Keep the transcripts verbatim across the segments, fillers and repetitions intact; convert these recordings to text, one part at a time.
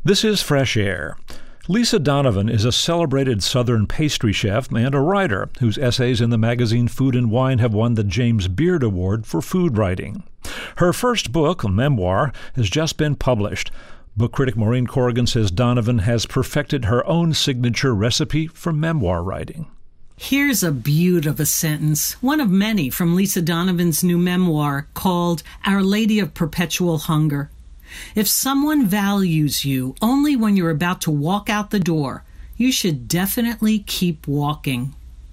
This is Fresh Air. Lisa Donovan is a celebrated Southern pastry chef and a writer whose essays in the magazine Food and Wine have won the James Beard Award for food writing. Her first book, a memoir, has just been published. Book critic Maureen Corrigan says Donovan has perfected her own signature recipe for memoir writing. Here's a beaut of a sentence, one of many from Lisa Donovan's new memoir called Our Lady of Perpetual Hunger. If someone values you only when you're about to walk out the door, you should definitely keep walking.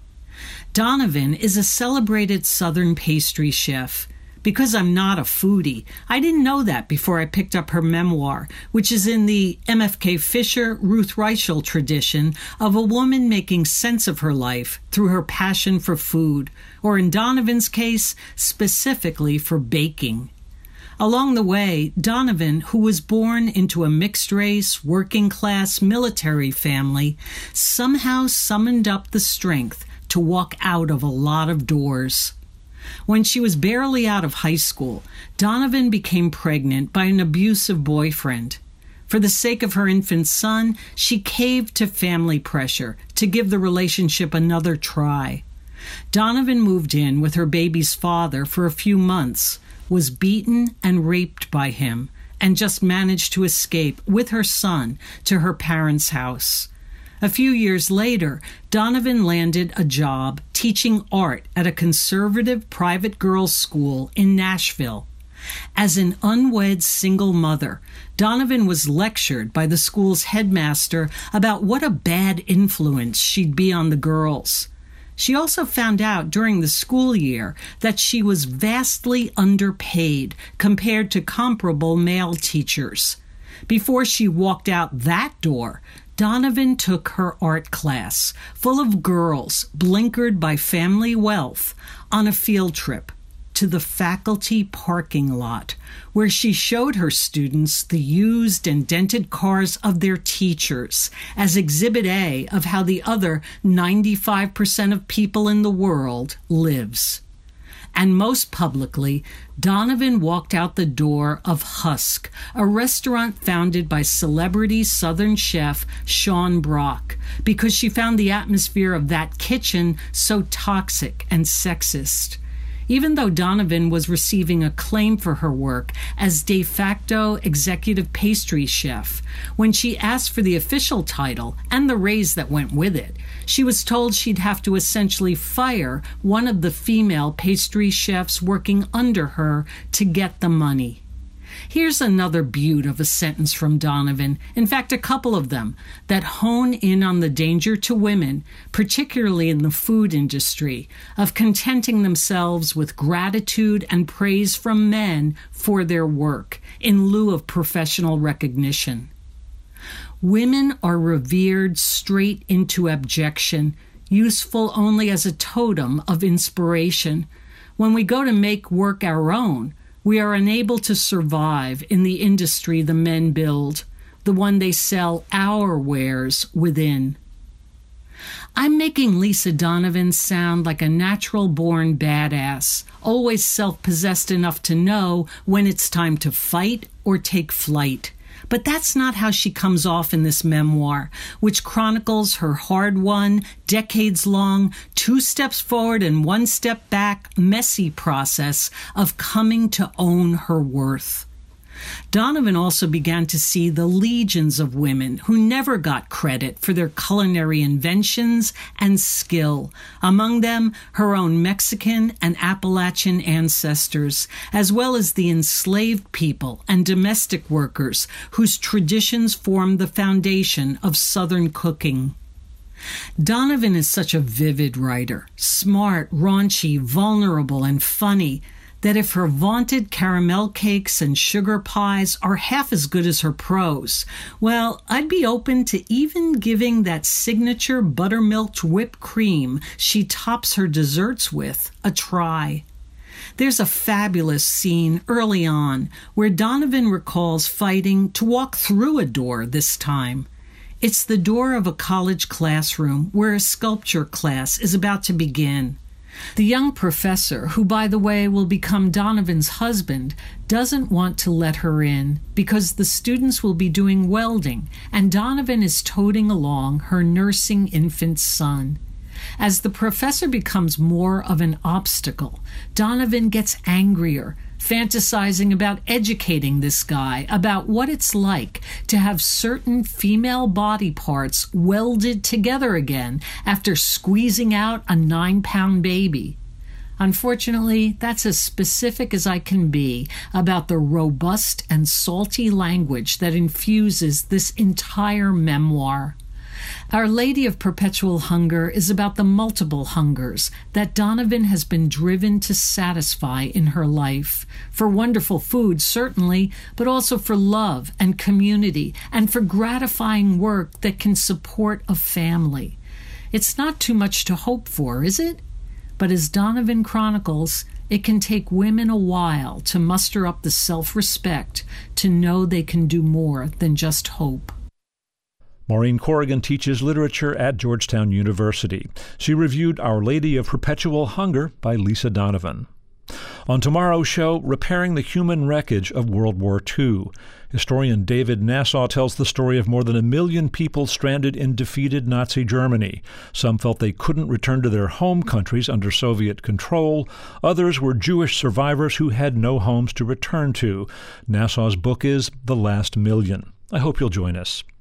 Donovan is a celebrated Southern pastry chef. Because I'm not a foodie, I didn't know that before I picked up her memoir, which is in the M F K Fisher, Ruth Reichel tradition of a woman making sense of her life through her passion for food, or in Donovan's case, specifically for baking. Along the way, Donovan, who was born into a mixed-race, working-class military family, somehow summoned up the strength to walk out of a lot of doors. When she was barely out of high school, Donovan became pregnant by an abusive boyfriend. For the sake of her infant son, she caved to family pressure to give the relationship another try. Donovan moved in with her baby's father for a few months, was beaten and raped by him, and just managed to escape with her son to her parents' house. A few years later, Donovan landed a job teaching art at a conservative private girls' school in Nashville. As an unwed single mother, Donovan was lectured by the school's headmaster about what a bad influence she'd be on the girls. She also found out during the school year that she was vastly underpaid compared to comparable male teachers. Before she walked out that door, Donovan took her art class, full of girls blinkered by family wealth, on a field trip to the faculty parking lot, where she showed her students the used and dented cars of their teachers as Exhibit A of how the other ninety-five percent of people in the world lives. And most publicly, Donovan walked out the door of Husk, a restaurant founded by celebrity Southern chef Sean Brock, because she found the atmosphere of that kitchen so toxic and sexist. Even though Donovan was receiving acclaim for her work as de facto executive pastry chef, when she asked for the official title and the raise that went with it, she was told she'd have to essentially fire one of the female pastry chefs working under her to get the money. Here's another beaut of a sentence from Donovan, in fact a couple of them, that hone in on the danger to women, particularly in the food industry, of contenting themselves with gratitude and praise from men for their work, in lieu of professional recognition. Women are revered straight into abjection, useful only as a totem of inspiration. When we go to make work our own, we are unable to survive in the industry the men build, the one they sell our wares within. I'm making Lisa Donovan sound like a natural-born badass, always self-possessed enough to know when it's time to fight or take flight. But that's not how she comes off in this memoir, which chronicles her hard-won, decades-long, two steps forward and one step back, messy process of coming to own her worth. Donovan also began to see the legions of women who never got credit for their culinary inventions and skill, among them her own Mexican and Appalachian ancestors, as well as the enslaved people and domestic workers whose traditions formed the foundation of Southern cooking. Donovan is such a vivid writer, smart, raunchy, vulnerable, and funny, that if her vaunted caramel cakes and sugar pies are half as good as her prose, well, I'd be open to even giving that signature buttermilk whipped cream she tops her desserts with a try. There's a fabulous scene early on where Donovan recalls fighting to walk through a door this time. It's the door of a college classroom where a sculpture class is about to begin. The young professor, who, by the way, will become Donovan's husband, doesn't want to let her in because the students will be doing welding, and Donovan is toting along her nursing infant son. As the professor becomes more of an obstacle, Donovan gets angrier, fantasizing about educating this guy about what it's like to have certain female body parts welded together again after squeezing out a nine-pound baby. Unfortunately, that's as specific as I can be about the robust and salty language that infuses this entire memoir. Our Lady of Perpetual Hunger is about the multiple hungers that Donovan has been driven to satisfy in her life. For wonderful food, certainly, but also for love and community and for gratifying work that can support a family. It's not too much to hope for, is it? But as Donovan chronicles, it can take women a while to muster up the self-respect to know they can do more than just hope. Maureen Corrigan teaches literature at Georgetown University. She reviewed Our Lady of Perpetual Hunger by Lisa Donovan. On tomorrow's show, repairing the human wreckage of World War Two. Historian David Nasaw tells the story of more than a million people stranded in defeated Nazi Germany. Some felt they couldn't return to their home countries under Soviet control. Others were Jewish survivors who had no homes to return to. Nassaw's book is The Last Million. I hope you'll join us.